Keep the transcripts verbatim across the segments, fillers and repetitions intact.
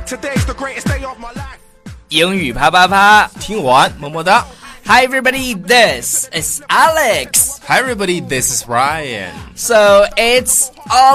英语啪啪啪， 听完么么哒。 Hi everybody, this is Alex. Hi everybody, this is Ryan. So it's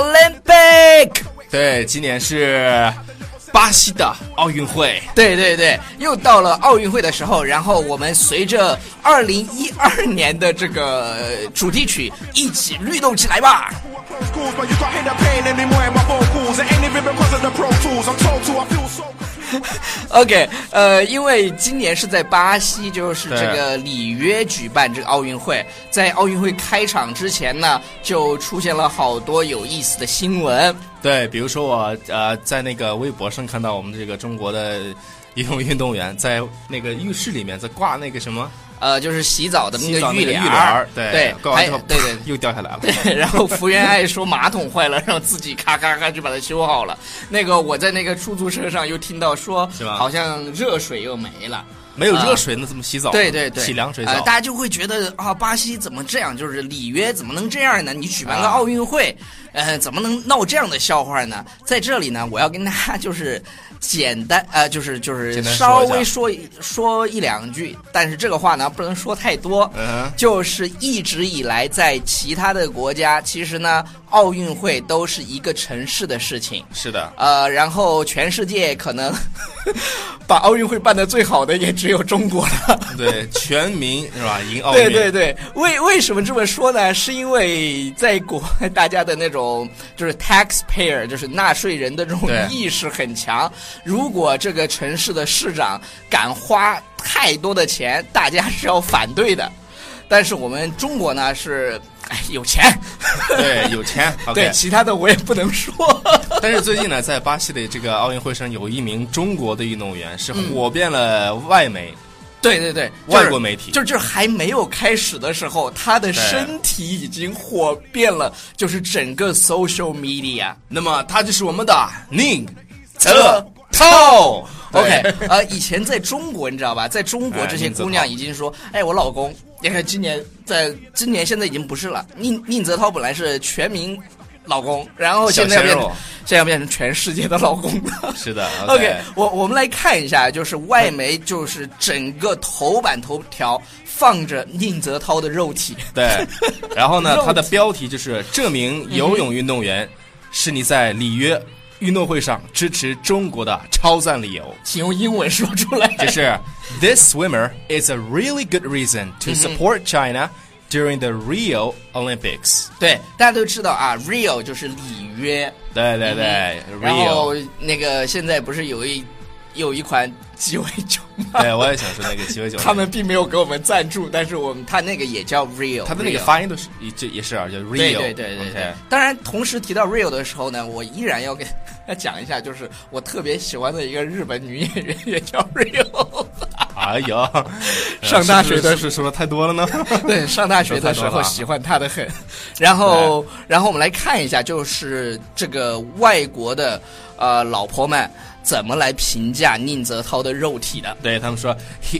Olympic. 对，今年是巴西的奥运会。 对对对，又到了奥运会的时候，然后我们随着二零一二年的这个主题曲一起律动起来吧。OK， 呃，因为今年是在巴西，就是这个里约举办这个奥运会，在奥运会开场之前呢，就出现了好多有意思的新闻。 对，比如说我呃在那个微博上看到我们这个中国的游泳运动员在那个浴室里面在挂那个什么。 呃，就是洗澡的那个浴帘， 对对， 挂完之后， 对对， 又掉下来了。 对，然后福原爱说马桶坏了，让自己咔咔咔就把它修好了。那个我在那个出租车上又听到说， 是吧？ 好像热水又没了。 没有热水那怎么洗澡？ 对对对， 洗凉水澡。 呃，大家就会觉得啊，巴西怎么这样？就是里约怎么能这样呢？你举办个奥运会，啊、呃，怎么能闹这样的笑话呢？在这里呢，我要跟大家就是简单呃，就是就是稍微说说一两句，但是这个话呢不能说太多。 嗯， 就是一直以来在其他的国家，其实呢，奥运会都是一个城市的事情。 是的。 呃，然后全世界可能把奥运会办得最好的也只有中国了。 对，全民是吧？赢奥运。 对对对，为为什么这么说呢？是因为在国外大家的那种就是 taxpayer， 就是纳税人的这种意识很强。如果这个城市的市长敢花太多的钱，大家是要反对的。但是我们中国呢是，哎，有钱， 对，有钱。okay. 对，其他的我也不能说。 但是最近呢，在巴西的这个奥运会上，有一名中国的运动员是火遍了外媒。嗯， 对对对， 外国媒体， 就就是还没有开始的时候，他的身体已经火遍了，就是整个 social media。 那么他就是我们的宁泽涛。 OK， 呃，以前在中国你知道吧，在中国这些姑娘已经说，哎，我老公，你看今年在今年现在已经不是了，宁宁泽涛本来是全民老公，然后现在变成现在变成全世界的老公了。 是的。 OK，, okay 我我们来看一下，就是外媒就是整个头版头条放着宁泽涛的肉体。 对，然后呢，他的标题就是这名游泳运动员是你在里约运动会上支持中国的超赞理由。 请用英文说出来。 就是 This swimmer is a really good reason to support China.During the Rio Olympics， 对，大家都知道啊 ，Rio 就是里约， 对对对、 嗯、然后那个现在不是有一有一款鸡尾酒吗？ 对，我也想说那个鸡尾酒， 他们并没有给我们赞助，但是我们他那个也叫 Rio， 他的那个发音都是也也是啊，叫 Rio， 对对对对对。 Okay. 当然，同时提到 Rio 的时候呢，我依然要跟大家讲一下，就是我特别喜欢的一个日本女演员也叫 Rio。 哎呀， 上大学的是不是说的太多了呢？ 对，上大学的时候喜欢他的很。然后，然后我们来看一下，就是这个外国的呃老婆们怎么来评价宁泽涛的肉体的。 对，他们说 he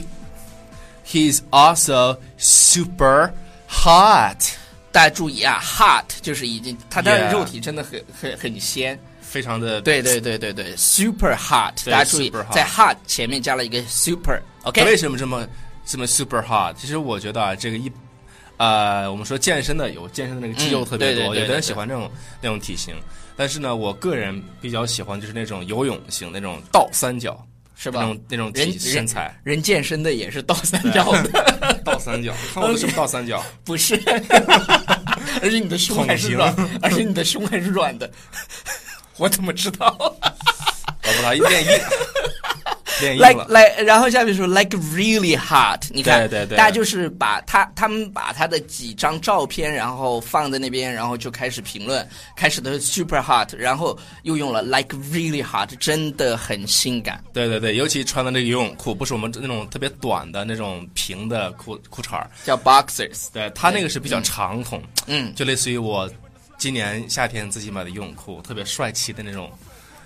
he's also super hot。 大家注意啊 ，hot 就是已经他的肉体真的很很很鲜。 非常的对对对对对 ，super hot， 大家注意，在 hot 前面加了一个 super。OK， 为什么这么这么 super hot？ 其实我觉得啊，这个一呃，我们说健身的有健身的那个肌肉特别多， 嗯、对对对对对有的人喜欢这种那种体型，但是呢，我个人比较喜欢就是那种游泳型那种倒三角， 是吧？ 那种那种体身材人，人健身的也是倒三角的， 倒三角，看我的是不是倒三角？ 不是，而且你的胸还是软，而且你的胸还是软的。我怎么知道？ 我不知道，一练一练硬了。 来来，然后下面说 like really hot， 你看， 对对对， 大家就是把他他们把他的几张照片，然后放在那边，然后就开始评论，开始的 super hot， 然后又用了 like really hot， 真的很性感。 对对对，尤其穿的那个游泳裤，不是我们那种特别短的那种平的裤裤衩， 叫 boxers， 对，他那个是比较长筒， 嗯， 就类似于我今年夏天自己买的游泳裤，特别帅气的那种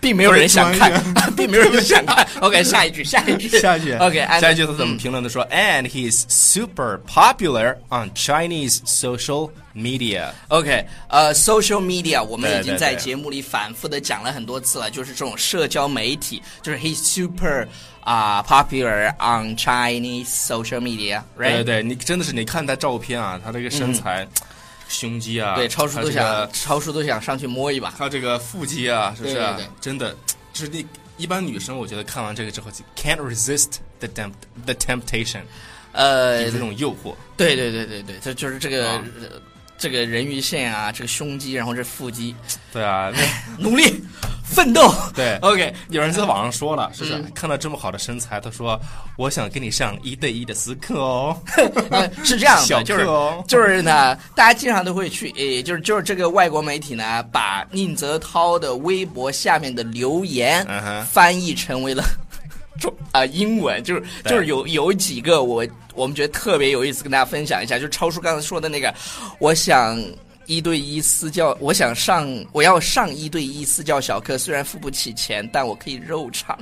并没有人想看，并没有人想看。OK， 下一句，下一句， 下一句 OK， 下一句他怎么评论的？说 ，And he's super popular on Chinese social media。OK， 呃 ，social media 我们已经在节目里反复的讲了很多次了，就是这种社交媒体，就是 he's super 啊、uh, popular on Chinese social media。Right？ 对对对，你真的是你看他照片啊，他这个身材。嗯胸肌啊， 对，超叔都想，这个、超叔都想上去摸一把。 还有这个腹肌啊，是不是？ 对对对， 真的，就是那一般女生，我觉得看完这个之后 ，can't resist the tempt the temptation， 呃， 这种诱惑。 对对对对对，这就是这个、啊、这个人鱼线啊，这个胸肌，然后这腹肌。 对啊， 努力奋斗。 对 ，OK， 有人在网上说了，是不是？嗯、看到这么好的身材，他说：“我想跟你上一对一的私课哦。 呃”是这样的， 小课哦、 就是就是呢，大家经常都会去，诶，就是就是这个外国媒体呢，把宁泽涛的微博下面的留言翻译成为了中啊、呃、英文，就是就是有有几个我我们觉得特别有意思，跟大家分享一下，就是超叔刚才说的那个，我想。一对一私教，我想上，我要上一对一私教小课，虽然付不起钱，但我可以肉偿。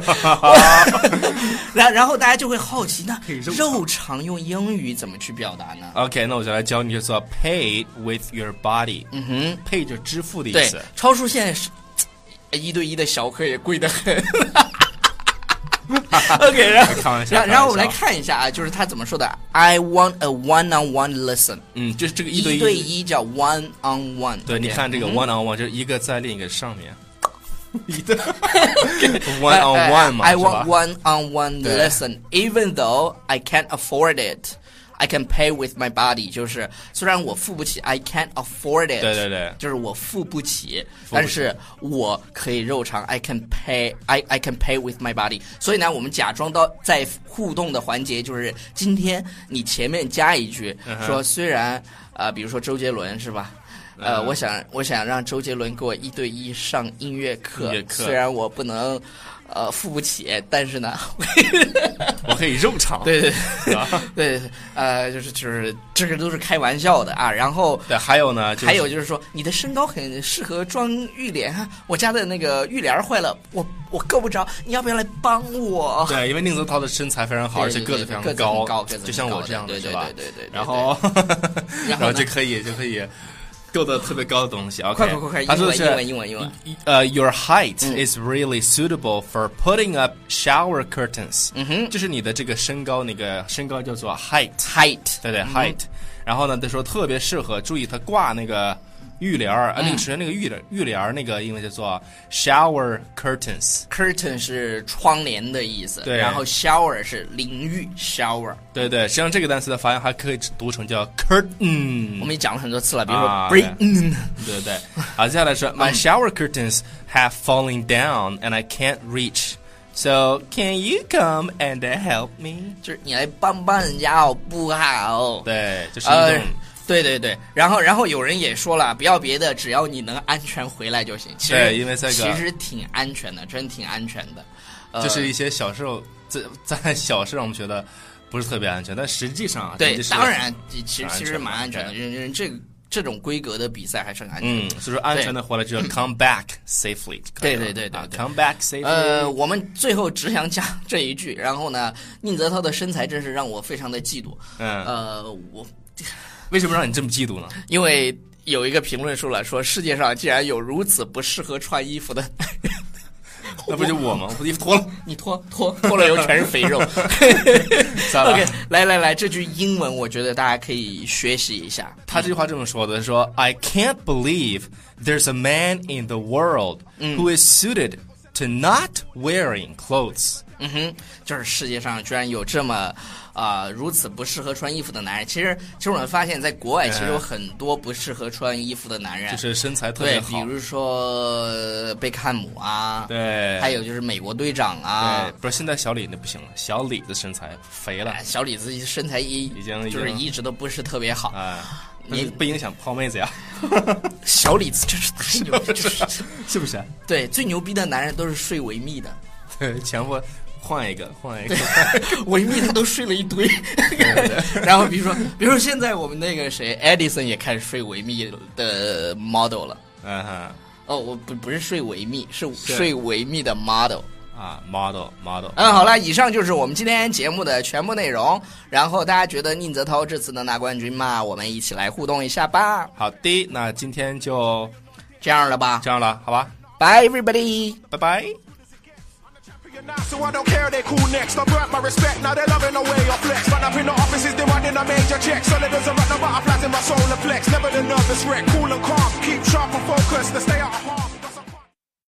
然然后大家就会好奇，那肉偿用英语怎么去表达呢 ？OK， 那我就来教你，就说 pay with your body。 嗯哼 ，pay 就支付的意思。 对，超叔现在是一对一的小课也贵得很。OK， 然后开玩笑， 然后然后我们来看一下啊，就是他怎么说的 ，I want a one-on-one lesson。 嗯，就是这个一对一， 一对一叫 one-on-one。 对，你看这个 one-on-one 就是一个在另一个上面。一对 one-on-one 嘛 I want one-on-one lesson, even though I can't afford it.I can pay with my body， 就是虽然我付不起 ，I can't afford it， 对对对， 就是我付不起，但是我可以肉偿 ，I can pay，I I can pay with my body。所以呢，我们假装到在互动的环节，就是今天你前面加一句， 嗯、 说虽然呃，比如说周杰伦是吧？呃， 嗯、 我想我想让周杰伦给我一对一上音乐课， 音乐课虽然我不能。呃，付不起，但是呢， 我可以肉偿。 对对对，对，呃，就是就是这个都是开玩笑的啊。然后对，还有呢，就是、 还有就是说，你的身高很适合装浴帘哈，我家的那个浴帘坏了，我我够不着，你要不要来帮我？ 对，因为宁泽涛的身材非常好，而且个子非常高， 高就像我这样的， 是吧？对对对对。 然后，然后就可以就可以。够得特别高的东西 ，OK， 快快快快， 他说的是英文英文英文， 呃、uh, ，Your height、 嗯、 is really suitable for putting up shower curtains。 嗯哼， 就是你的这个身高，那个身高叫做 height，height， 对对、嗯、height。然后呢，他说特别适合，注意他挂那个浴帘儿、嗯、啊，那个首先那个浴帘浴帘那个英文叫做 shower curtains。curtain 是窗帘的意思， 对， 然后 shower 是淋浴 shower。 对对，实际上这个单词的发音还可以读成叫 curtain。 我们也讲了很多次了，比如说 break。 嗯、 对对对。好，接下来说 My shower curtains have fallen down and I can't reach。So can you come and help me？ 就是你来帮帮人家好不好？ 对，就是一种。呃对对对，然后然后有人也说了，不要别的，只要你能安全回来就行。其实对，因为这个其实挺安全的，真挺安全的。呃、 就是一些小事，在在小事上我们觉得不是特别安全，但实际上对，当然其实其实蛮安全的。人这个这种规格的比赛还是很安全的。 嗯，所以说安全的回来就要 come back safely。 对对对对 ，come back safely。 呃，我们最后只想讲这一句，然后呢，宁泽涛的身材真是让我非常的嫉妒。 嗯， 呃，我。 为什么让你这么嫉妒呢？ 因为有一个评论说了，说世界上竟然有如此不适合穿衣服的， 那不就我吗？我衣服脱了， 你脱脱脱了以后全是肥肉。OK， 来来来，这句英文我觉得大家可以学习一下。 他这句话这么说的：说 I can't believe there's a man in the world who is suited to not wearing clothes。 嗯哼，就是世界上居然有这么啊、呃、如此不适合穿衣服的男人。其实，其实我们发现，在国外其实有很多不适合穿衣服的男人， 就是身材特别好。 对，比如说贝克汉姆啊， 对， 还有就是美国队长啊。 对，不是现在小李那不行了，小李的身材肥了， 小李子身材一已经就是一直都不是特别好啊。你不影响泡妹子呀？ 小李子真是太牛逼，就是是不是？ 对，最牛逼的男人都是睡维密的， 对，强迫。换一个，换一个， 维密他都睡了一堆。然后比如说，比如说现在我们那个谁， Edison 也开始睡维密的 model 了。 嗯哼， 哦，我不不是睡维密，是睡维密的 model。 啊 ，model model。 嗯，好了，以上就是我们今天节目的全部内容。然后大家觉得宁泽涛这次能拿冠军吗？我们一起来互动一下吧。 好的，那今天就这样了吧？ 这样了，好吧。 Bye everybody， 拜拜。 So I don't care, they cool next. I've earned my respect, now they're loving the way I flex. Run up in the offices, demanding a major check. Solid as a run, the butterflies in my solar flex. Never the nervous wreck, cool and calm. Keep sharp and focused, to stay out of harm.